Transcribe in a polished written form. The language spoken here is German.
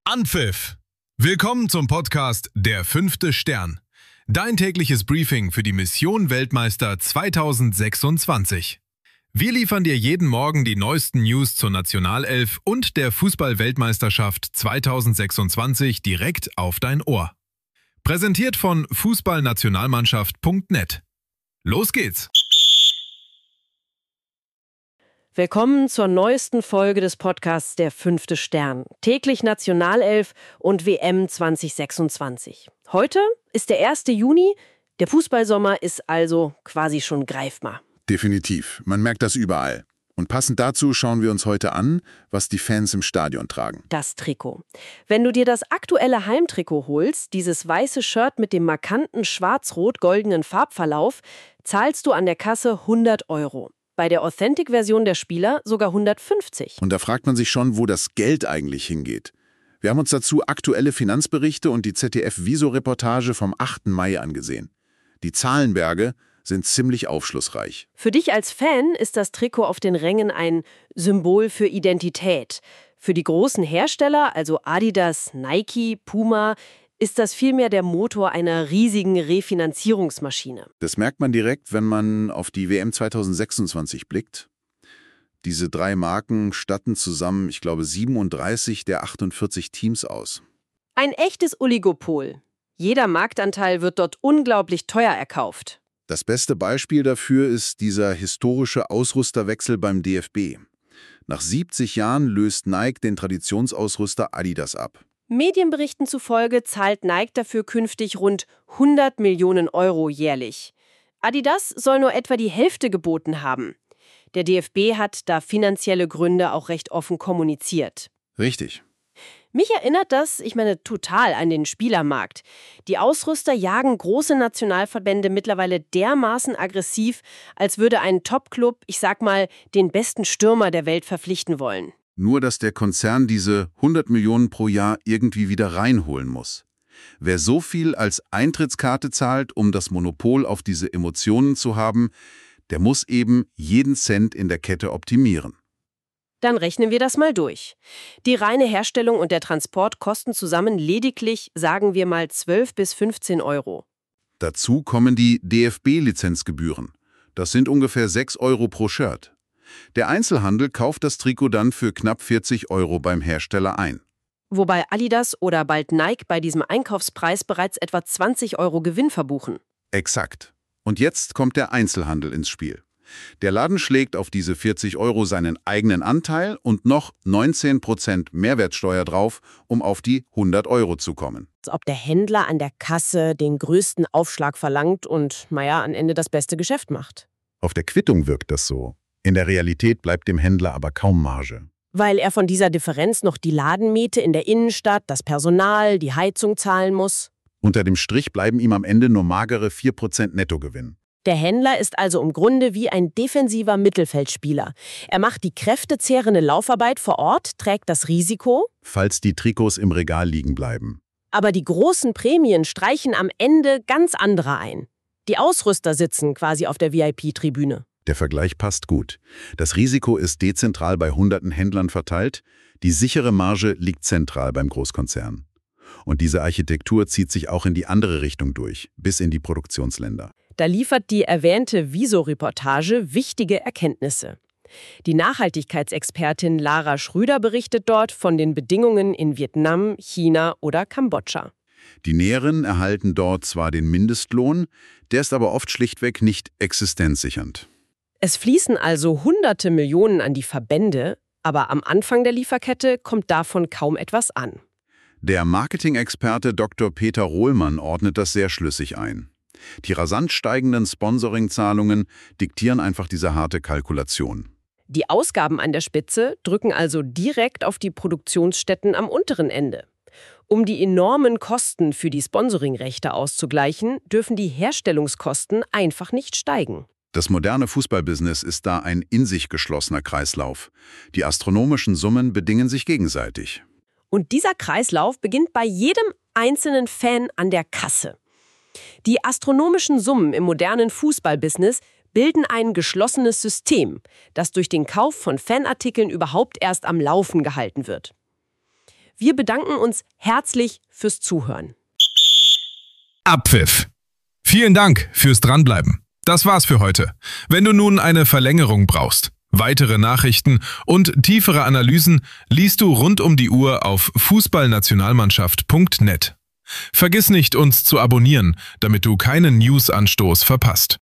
Anpfiff! Willkommen zum Podcast Der fünfte Stern. Dein tägliches Briefing für die Mission Weltmeister 2026. Wir liefern dir jeden Morgen die neuesten News zur Nationalelf und der Fußball-Weltmeisterschaft 2026 direkt auf dein Ohr. Präsentiert von fußballnationalmannschaft.net. Los geht's! Willkommen zur neuesten Folge des Podcasts Der fünfte Stern. Täglich Nationalelf und WM 2026. Heute ist der 1. Juni. Der Fußballsommer ist also quasi schon greifbar. Definitiv. Man merkt das überall. Und passend dazu schauen wir uns heute an, was die Fans im Stadion tragen. Das Trikot. Wenn du dir das aktuelle Heimtrikot holst, dieses weiße Shirt mit dem markanten schwarz-rot-goldenen Farbverlauf, zahlst du an der Kasse 100 €. Bei der Authentic-Version der Spieler sogar 150. Und da fragt man sich schon, wo das Geld eigentlich hingeht. Wir haben uns dazu aktuelle Finanzberichte und die ZDF-Wieso-Reportage vom 8. Mai angesehen. Die Zahlenberge sind ziemlich aufschlussreich. Für dich als Fan ist das Trikot auf den Rängen ein Symbol für Identität. Für die großen Hersteller, also Adidas, Nike, Puma, ist das vielmehr der Motor einer riesigen Refinanzierungsmaschine. Das merkt man direkt, wenn man auf die WM 2026 blickt. Diese 3 Marken statten zusammen, ich glaube, 37 der 48 Teams aus. Ein echtes Oligopol. Jeder Marktanteil wird dort unglaublich teuer erkauft. Das beste Beispiel dafür ist dieser historische Ausrüsterwechsel beim DFB. Nach 70 Jahren löst Nike den Traditionsausrüster Adidas ab. Medienberichten zufolge zahlt Nike dafür künftig rund 100 Millionen € jährlich. Adidas soll nur etwa die Hälfte geboten haben. Der DFB hat da finanzielle Gründe auch recht offen kommuniziert. Richtig. Mich erinnert das, total an den Spielermarkt. Die Ausrüster jagen große Nationalverbände mittlerweile dermaßen aggressiv, als würde ein Top-Club, den besten Stürmer der Welt verpflichten wollen. Nur, dass der Konzern diese 100 Millionen pro Jahr irgendwie wieder reinholen muss. Wer so viel als Eintrittskarte zahlt, um das Monopol auf diese Emotionen zu haben, der muss eben jeden Cent in der Kette optimieren. Dann rechnen wir das mal durch. Die reine Herstellung und der Transport kosten zusammen lediglich, sagen wir mal, 12 bis 15 €. Dazu kommen die DFB-Lizenzgebühren. Das sind ungefähr 6 € pro Shirt. Der Einzelhandel kauft das Trikot dann für knapp 40 € beim Hersteller ein. Wobei Adidas oder bald Nike bei diesem Einkaufspreis bereits etwa 20 € Gewinn verbuchen. Exakt. Und jetzt kommt der Einzelhandel ins Spiel. Der Laden schlägt auf diese 40 € seinen eigenen Anteil und noch 19% Mehrwertsteuer drauf, um auf die 100 € zu kommen. Als ob der Händler an der Kasse den größten Aufschlag verlangt und, am Ende das beste Geschäft macht. Auf der Quittung wirkt das so. In der Realität bleibt dem Händler aber kaum Marge. Weil er von dieser Differenz noch die Ladenmiete in der Innenstadt, das Personal, die Heizung zahlen muss. Unter dem Strich bleiben ihm am Ende nur magere 4% Nettogewinn. Der Händler ist also im Grunde wie ein defensiver Mittelfeldspieler. Er macht die kräftezehrende Laufarbeit vor Ort, trägt das Risiko, falls die Trikots im Regal liegen bleiben. Aber die großen Prämien streichen am Ende ganz andere ein. Die Ausrüster sitzen quasi auf der VIP-Tribüne. Der Vergleich passt gut. Das Risiko ist dezentral bei hunderten Händlern verteilt, die sichere Marge liegt zentral beim Großkonzern. Und diese Architektur zieht sich auch in die andere Richtung durch, bis in die Produktionsländer. Da liefert die erwähnte Wieso-Reportage wichtige Erkenntnisse. Die Nachhaltigkeitsexpertin Lara Schröder berichtet dort von den Bedingungen in Vietnam, China oder Kambodscha. Die Näheren erhalten dort zwar den Mindestlohn, der ist aber oft schlichtweg nicht existenzsichernd. Es fließen also hunderte Millionen an die Verbände, aber am Anfang der Lieferkette kommt davon kaum etwas an. Der Marketing-Experte Dr. Peter Rohlmann ordnet das sehr schlüssig ein. Die rasant steigenden Sponsoringzahlungen diktieren einfach diese harte Kalkulation. Die Ausgaben an der Spitze drücken also direkt auf die Produktionsstätten am unteren Ende. Um die enormen Kosten für die Sponsoringrechte auszugleichen, dürfen die Herstellungskosten einfach nicht steigen. Das moderne Fußballbusiness ist da ein in sich geschlossener Kreislauf. Die astronomischen Summen bedingen sich gegenseitig. Und dieser Kreislauf beginnt bei jedem einzelnen Fan an der Kasse. Die astronomischen Summen im modernen Fußballbusiness bilden ein geschlossenes System, das durch den Kauf von Fanartikeln überhaupt erst am Laufen gehalten wird. Wir bedanken uns herzlich fürs Zuhören. Abpfiff. Vielen Dank fürs Dranbleiben. Das war's für heute. Wenn du nun eine Verlängerung brauchst, weitere Nachrichten und tiefere Analysen liest du rund um die Uhr auf fußballnationalmannschaft.net. Vergiss nicht, uns zu abonnieren, damit du keinen News-Anstoß verpasst.